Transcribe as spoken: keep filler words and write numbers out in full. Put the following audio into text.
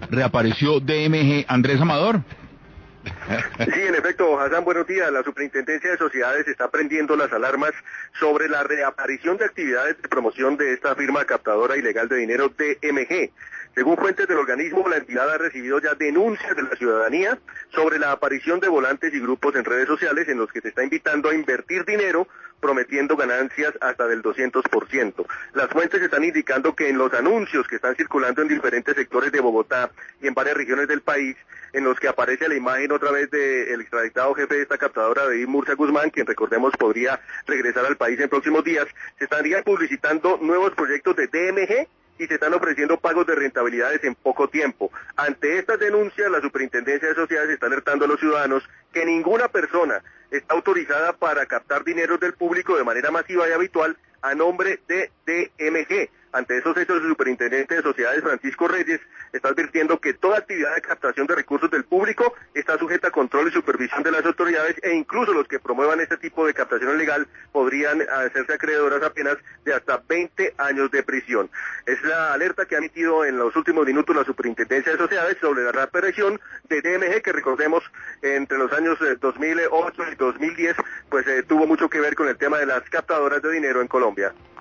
reapareció D M G. Andrés Amador. Sí, en efecto, Hassan, buenos días. La Superintendencia de Sociedades está prendiendo las alarmas sobre la reaparición de actividades de promoción de esta firma captadora ilegal de dinero D M G. Según fuentes del organismo, la entidad ha recibido ya denuncias de la ciudadanía sobre la aparición de volantes y grupos en redes sociales en los que se está invitando a invertir dinero prometiendo ganancias hasta del doscientos por ciento. Las fuentes están indicando que en los anuncios que están circulando en diferentes sectores de Bogotá y en varias regiones del país, en los que aparece la imagen otra vez del extraditado jefe de esta captadora, David Murcia Guzmán, quien recordemos podría regresar al país en próximos días, se estarían publicitando nuevos proyectos de D M G y se están ofreciendo pagos de rentabilidades en poco tiempo. Ante estas denuncias, la Superintendencia de Sociedades está alertando a los ciudadanos que ninguna persona está autorizada para captar dinero del público de manera masiva y habitual a nombre de D M G. Ante esos hechos, el superintendente de Sociedades, Francisco Reyes, está advirtiendo que toda actividad de captación de recursos del público está sujeta a control y supervisión de las autoridades, e incluso los que promuevan este tipo de captación ilegal podrían hacerse acreedoras a penas de hasta veinte años de prisión. Es la alerta que ha emitido en los últimos minutos la Superintendencia de Sociedades sobre la reaparición de D M G, que recordemos entre los años dos mil ocho y dos mil diez, pues eh, tuvo mucho que ver con el tema de las captadoras de dinero en Colombia.